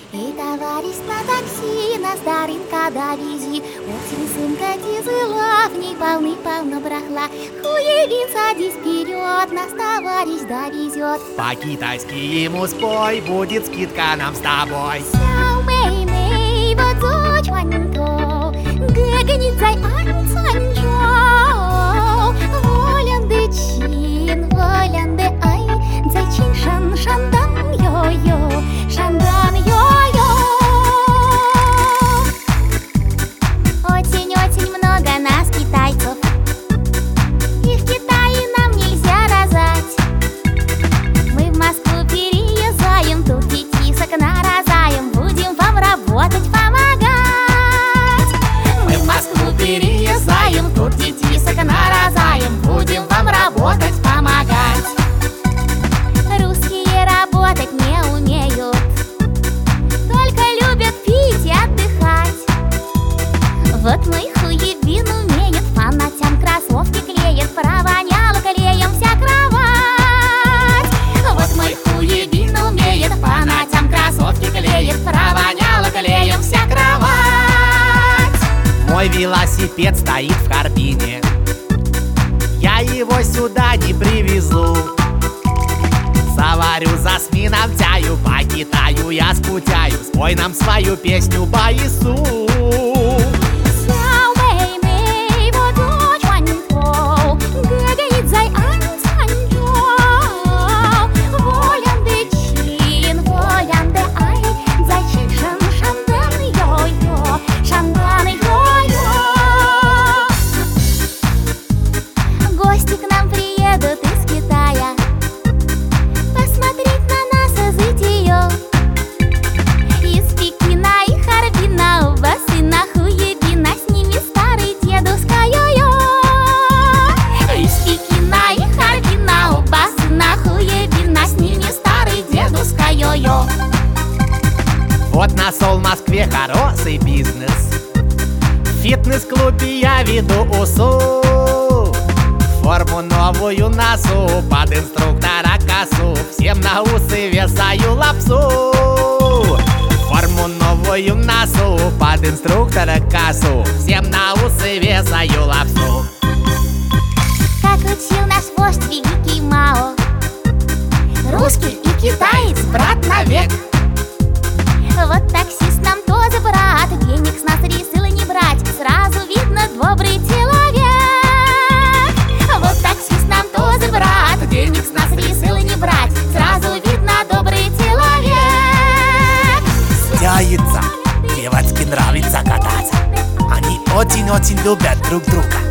Эй, товарищ на такси, нас до рынка довези. Осень, сынка, тяжела, в ней полно брахла. Хуевин, садись вперед, нас товарищ довезет. По-китайски ему спой, будет скидка нам с тобой. Сяо мэй мэй, вот зо чуан тоу, гэгэнит зай ан цан чоу. Волян дэ чин, волян дэ ай, зай чин шан шандан йо-йо, шандан йо-йо. Очень-очень много нас, китайцев, и в Китае нам нельзя розать. Мы в Москву переезжаем, тут детисок нарожаем, будем вам работать, помогать. Мы в Москву переезжаем, тут детисок нарожаем, будем вам работать, помогать. Русские работать не умеют, только любят пить и отдыхать. Вот мой хуебин умеет, фанатям кроссовки клеит, провоняла клеем вся кровать. Вот мой хуебин умеет, фанатям кроссовки клеит, провоняла клеем вся кровать. Мой велосипед стоит в Харбине, я его сюда не привезу. Заварю за смином чаю, по Китаю я скучаю, спой нам свою песню Баису. Сяо мэй мэй, вот зо чуан тоу, гэгэнит зай ан цан чоу. Волян дэ чин, волян дэ ай, зай чин шан шандан йо-йо, шандан йо-йо. Гости к нам приедут из Китая посмотреть на нас из ее. Из Пекина и Харбина, у бассейна хуебина, с ними старый дедушка йо-йо. Из Пекина и Харбина, у бассейна хуебина, с ними старый дедушка йо-йо. Вот нашел в Москве хороший бизнес, в фитнес-клубе я веду УСУ. Форму новую носу, под инструктора косу, всем на усы вешаю лапсу. Форму новую носу, под инструктора косу, всем на усы вешаю лапсу. Как учил наш вождь великий Мао, Русский и китаец, брат навек. вот таксист нам тоже брат, денег с нас решил не брать, сразу видно добрый человек. Вот таксист нам тоже брат, денег с нас решил не брать, сразу видно добрый человек. Девочке нравится кататься, они очень-очень любят друг друга.